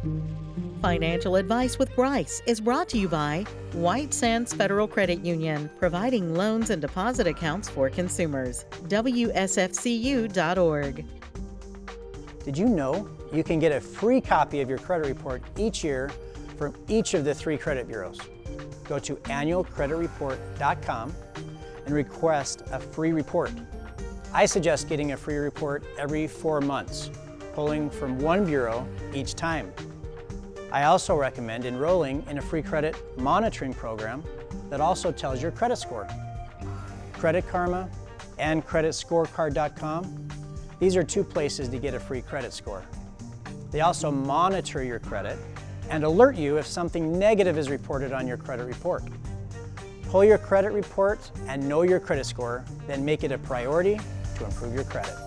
Financial Advice with Bryce is brought to you by White Sands Federal Credit Union, providing loans and deposit accounts for consumers. WSFCU.org. Did you know you can get a free copy of your credit report each year from each of the 3 credit bureaus? Go to annualcreditreport.com and request a free report. I suggest getting a free report every 4 months, pulling from one bureau each time. I also recommend enrolling in a free credit monitoring program that also tells your credit score. Credit Karma and CreditScorecard.com, these are 2 places to get a free credit score. They also monitor your credit and alert you if something negative is reported on your credit report. Pull your credit report and know your credit score, then make it a priority to improve your credit.